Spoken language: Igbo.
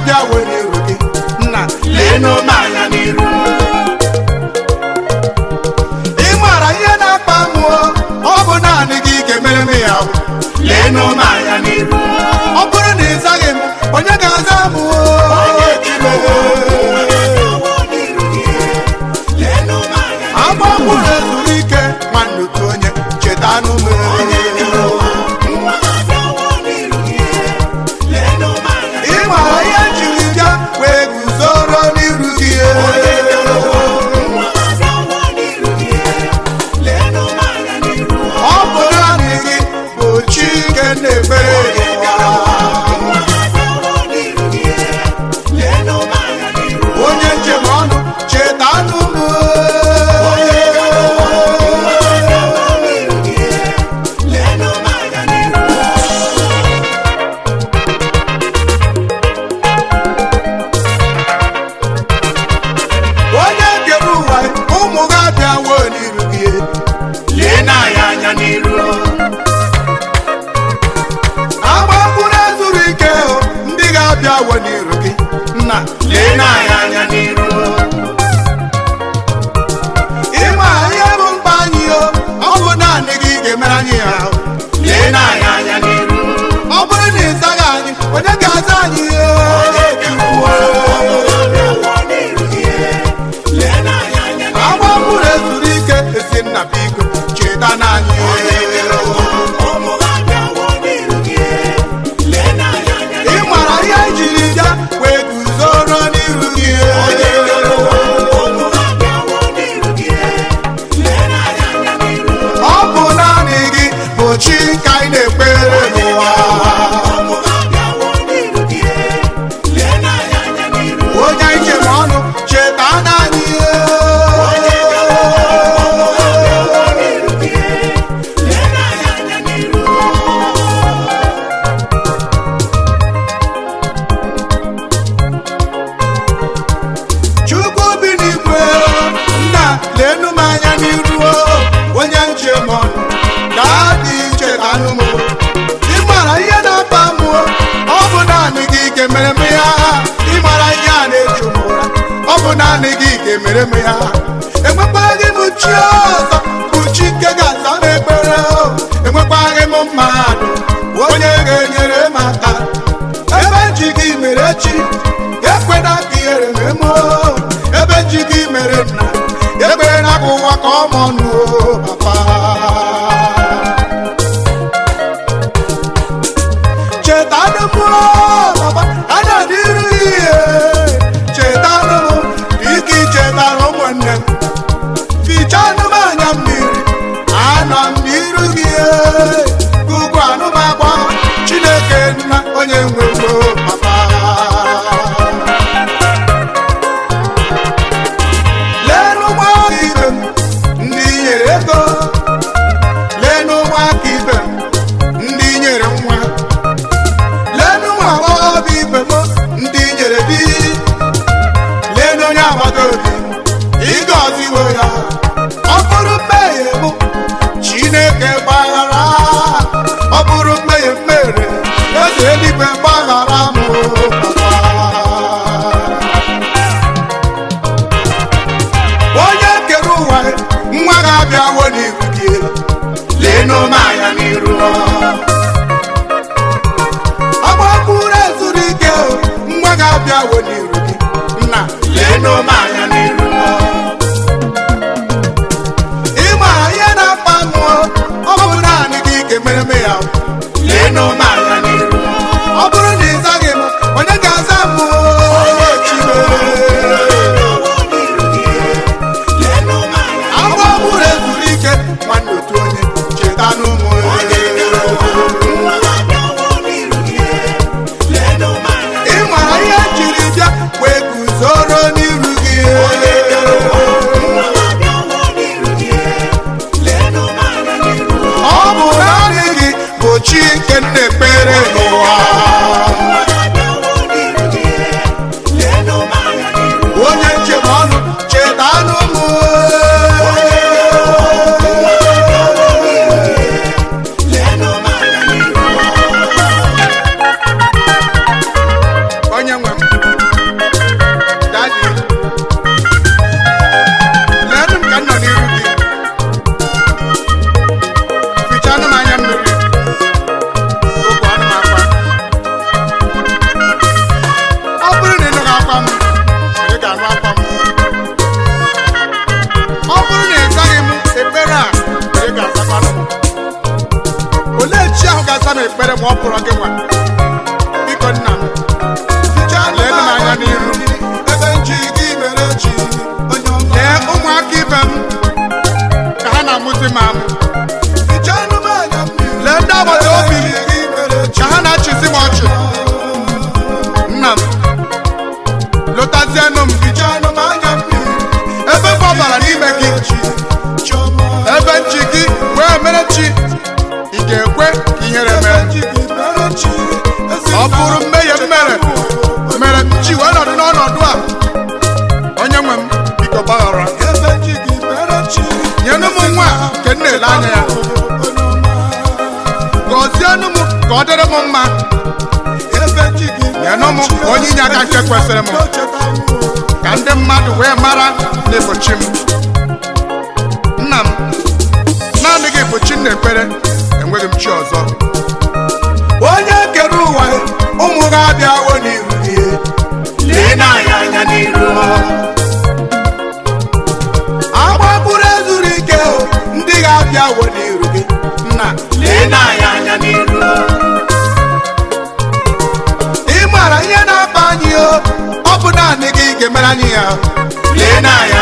ga-abịa were iru gị nna leenụ m anya n'iru. Ị mara ihe na-akpa m ọ bụ naanị gị ga-emere m ya. Leenụ m anya n'iru. Ọ bụrụ na ị zaghị m onye ga-aza m agba mkpụrụ ezuru ike nwanne otu onye cheta anụ m. Ị mara ihe jiri bịa wee guzoro n'iru gị. Ọ bụ naanị gị bụ chi nke na-ekpere onye njem ọnụ cheta anụ m. Onye kere ụwa ụmụ gị abịawo n'iru gị. Lee n'anya anya n'iru. Agba mkpụrụ ezuru ike ndị ga-abịawo n'iru gị nna lee n'anya anya n'iru. Ịma ihe bụ mkpa anyị ọ bụ naanị gị ga-emere anyị ya. Lee n'anya anya n'iru. Ọ bụrụ na ị zaghị anyị onye ga-aza anyị agba mkpụrụ ezuru ike esi nna biko cheta n'anyị. Ị mara ihe jiri bịa wee guzoro n'iru gị. Ọ bụ naanị gị bụ chi ka anyị na-ekpere n'ụwa. Onye anyị njem ọnụ cheta n'anyị. Chukwu bi n'igwe nna leenụ m anya n'iru. Onye njem ọnụ ga-adị cheta anụ m. Ị mara ihe na-akpa m ọ bụ naanị gị ga-emere m ya. Ị mara ihe a na-eju m ụra ọ bụ naanị gị ga-emere m ya. Enwekwaghị m chi ọzọ bụ chi nke ga-aza m ekpere. Enwekwaghị m mmadụ onye ga-enyere m aka. Ebe ji gị mere chi ekwena ka ihere m emo. Ebe ji gị mere nna ekwena ka ụwa ka ọ mụ ọnụ papa. Cheta anụ m papa ana n'iru ihe. Cheta anụ m dịka ị chetara ụmụnne m. Ficha anụ m anya mmiri anọ m n'iru gị. Gụgụ anụ m agba Chineke nna onye nwe gboo papa. Leenụ nwa aka ibe m ndị nyere ego. Leenụ nwa aka ibe m ndị nyere nwa. Leenụ nwa agbọghọbịa ibe m ndị nyere di. Leenụ onye agbata obi ịgọziwo ya. Ọ bụrụ mmehie m Chineke gbaghara. Ọ bụrụ mmehie m mere eze eluigwe gbaghara. ma ọ pụrụ gị nwa biko nna m lee m anya n'iru lee ụmụaka ibe m ka ha na-amụzi m amụ lee ndị agbata obi m ka ha na-achịzi m ọchị nna m lụtazienụ m ebe m ọbara n'ime gị ebe nchi gị wee mere chi ị ga-ekwe ka ihere mee ọ bụrụ mmehie m mere chi wee nọdụ n'ọnọdụ a onye nwe m biko gbaghara nyenụ m nwa nke m na-ele anya ya gọzienụ m ka ọ dịrị m mma nyenụ m onye inye aka nke kwesịrị m ka ndị mmadụ wee mara na ịbụ chi m nna m naanị gị bụ chi m na-ekpere enweghị m chi ọzọ onye kere ụwa ụmụ gị abịawo n'iru gị lee n'anya anya n'iru agbagburu ezuru ike ndị ga-abịawo n'iru gị nna lee n'anya anya n'iru ị mara ihe na-akpa anyị ọ bụ naanị gị ga-emere anyị ya lee n'anya